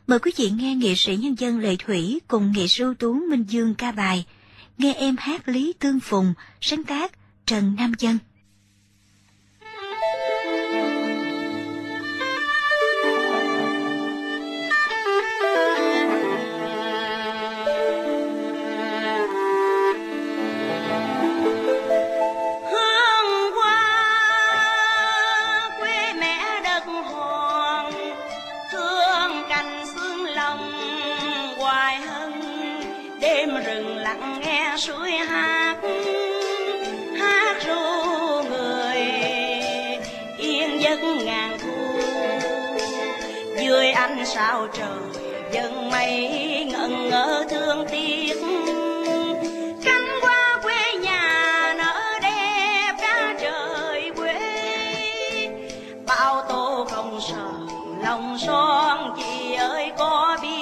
Mời quý vị nghe nghệ sĩ nhân dân Lệ Thủy cùng nghệ sĩ ưu tú Minh Dương ca bài Nghe Em Hát Lý Tương Phùng, sáng tác Trần Nam Dân. Suối hát hát ru người yên giấc ngàn thu, dưới ánh sao trời dần mây ngẩn ngơ thương tiếc. Cánh hoa quê nhà nở đẹp cả trời quê, bao tô không sợ lòng son chị ơi có biết.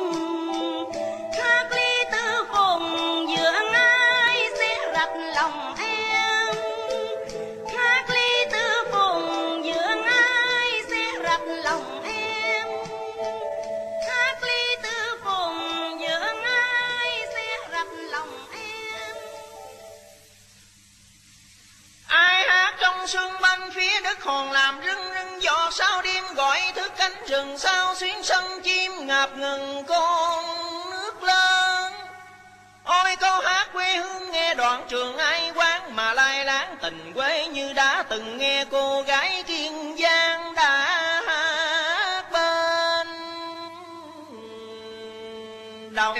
Lòng em hát ly tư phùng dưỡng ai sẽ rạch lòng em, hát ly tư phùng dưỡng ai sẽ rạch lòng em. Ai hát trong sương băng phía đất hòn làm rưng rưng gió sao đêm gọi thức cánh rừng sao xuyến sân chim ngập ngừng con nước lớn. Ôi câu hát quê hương nghe đoạn trường ai quán mà lai láng tình quê như đã từng nghe cô gái Kiên Giang đã hát bên đồng.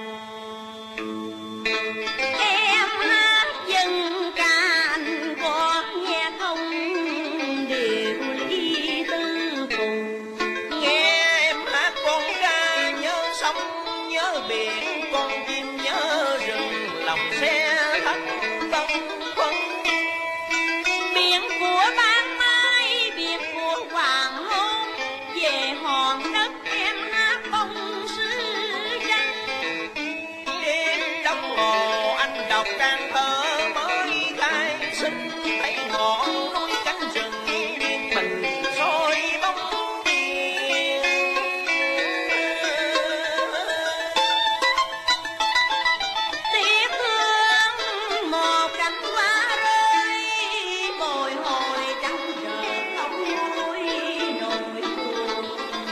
Em hát dân ca anh có nghe không, điều ly tư phùng. Nghe em hát con ca nhớ sông nhớ biển, con chim nhớ rừng lòng xe thắt bâng khuâng. Biển của ban mai biển của hoàng hôn, về hòn đất em hát bông sứ danh. Đêm đông hồ anh đọc trang thơ mới khai sinh, thấy ngọn núi cánh rừng yên bình soi bóng biển. Tiếc thương một cánh hoa rơi, bồi hồi trắng trở không nguôi nỗi buồn.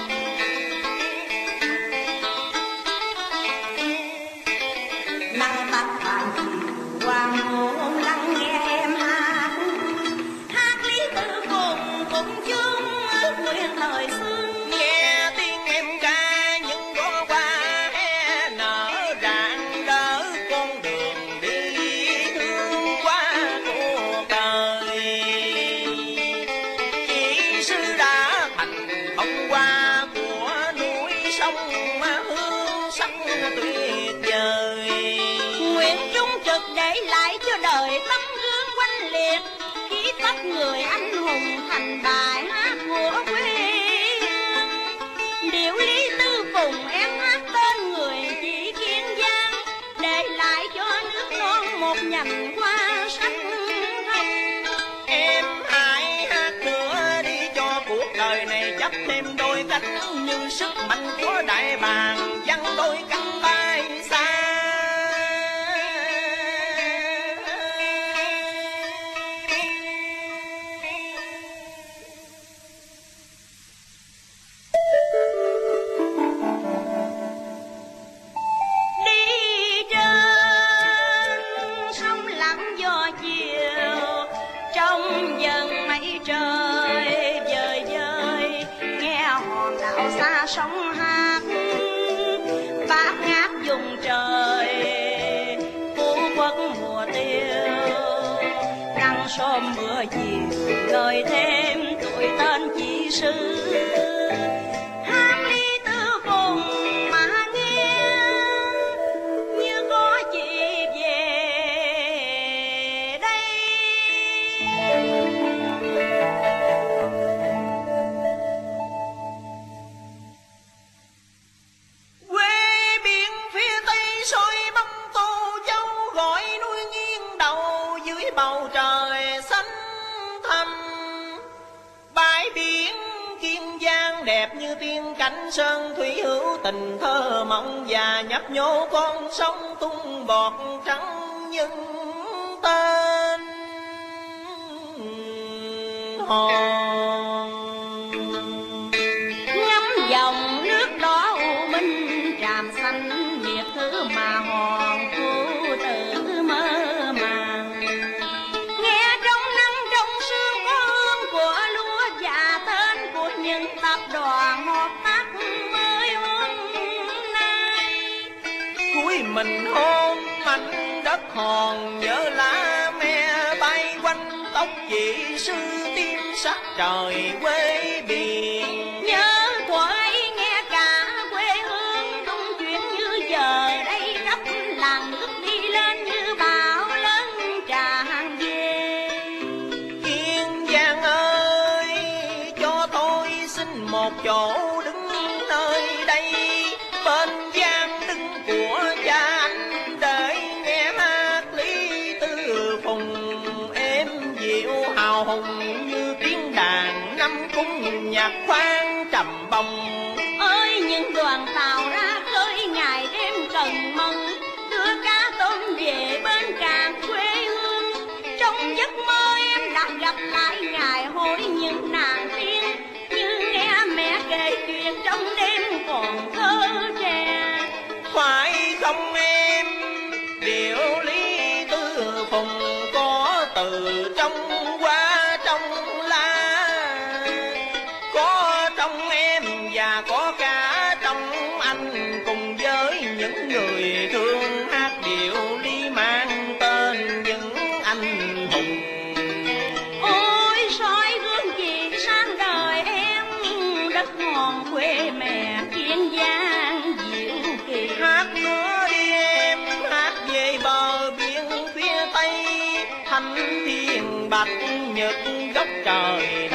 Nắng tắt tàn chiều hoàng hôn lắng nghe em hát, hát lý tư phùng cùng chung ước nguyện thời xuân. Nghe tiếng em ca những bó hoa he nở rạng rỡ con đường đi thương qua cuộc đời. Chỉ sư đã thành bông hoa của núi sông mà hương sắc tuyệt vời. Nguyện trung trực để lại cho đời tấm gương oanh liệt, ký tất người anh hùng thành bài hát của quê hương. Điệu lý tư phùng em hát tên người chị Kiên Giang, để lại cho nước non một nhành hoa sắc thanh. Em hãy hát nữa đi cho cuộc đời này chấp thêm đôi cánh, như sức mạnh của đại bàng văng đôi cánh bay xa. Đi trên sông lặng gió chiều, trong dần mây trời vời vời, nghe hòn đảo xa sông hát bát ngát vùng trời. Phú quốc mùa tiêu nắng sớm mưa chiều, gợi thêm tuổi tên chỉ sư. Hát ly tư phùng mà nghe như có chị về đây. Quê biển phía tây soi bóng tô châu, gọi núi nghiêng đầu dưới bầu trời xanh thẳm. Bãi biển kia Khánh Sơn thủy hữu tình thơ mộng, và nhấp nhô con sông tung bọt trắng nhưng tên hòn. Ngắm dòng nước đỏ u minh, tràm xanh miệt thứ mà hòn phụ tử mơ màng. Nghe trong nắng trong sương có hương của lúa và tên của những tập đoàn hợp tác mới hôm nay. Cuối mình hôn mảnh đất hòn, nhớ lá me bay quanh tóc chị sư tim sắc trời quê biển. Nhớ thuở ấy nghe cả quê hương rung chuyển như giờ đây, khắp làng nước đi lên như bão lớn tràn về. Kiên Giang ơi, cho tôi xin một chỗ đứng nơi đây, bên gian đứng của cha anh, để nghe hát Lý Tư Phùng êm dịu hào hùng như tiếng đàn năm cung nhạc khoan trầm bồng. Ơi những đoàn tàu ra khơi ngày đêm cần mong, đưa cá tôm về bên cạn quê hương. Trong giấc mơ em đã gặp lại ngày hội những nàng tiên, như nghe mẹ kể chuyện trong đêm còn thơ trẻ. Phải không em, điệu Lý Tư Phùng có từ trong hoa trong lá, có trong em và có cả trong anh, cùng với những người thương hát điệu Lý mang tên những anh hùng. Ôi soi gương gì sang đời em, đất hòn quê mẹ Kiên Giang diệu kỳ. Hát nữa đi em, hát về bờ biển phía Tây, thanh thiên bạch nhật góc trời